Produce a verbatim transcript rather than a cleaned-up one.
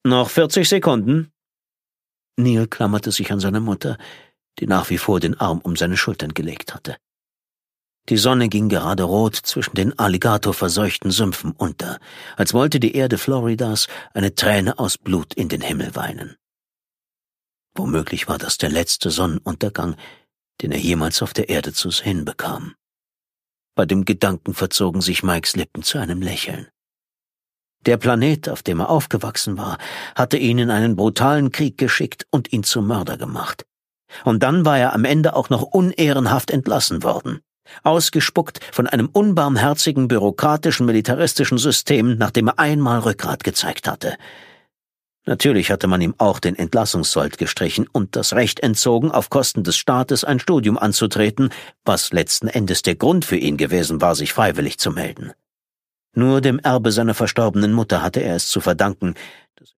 »Noch vierzig Sekunden?« Neil klammerte sich an seine Mutter, die nach wie vor den Arm um seine Schultern gelegt hatte. Die Sonne ging gerade rot zwischen den alligatorverseuchten Sümpfen unter, als wollte die Erde Floridas eine Träne aus Blut in den Himmel weinen. Womöglich war das der letzte Sonnenuntergang, den er jemals auf der Erde zu sehen bekam. Bei dem Gedanken verzogen sich Mikes Lippen zu einem Lächeln. Der Planet, auf dem er aufgewachsen war, hatte ihn in einen brutalen Krieg geschickt und ihn zum Mörder gemacht. Und dann war er am Ende auch noch unehrenhaft entlassen worden. Ausgespuckt von einem unbarmherzigen, bürokratischen, militaristischen System, nachdem er einmal Rückgrat gezeigt hatte. Natürlich hatte man ihm auch den Entlassungssold gestrichen und das Recht entzogen, auf Kosten des Staates ein Studium anzutreten, was letzten Endes der Grund für ihn gewesen war, sich freiwillig zu melden. Nur dem Erbe seiner verstorbenen Mutter hatte er es zu verdanken,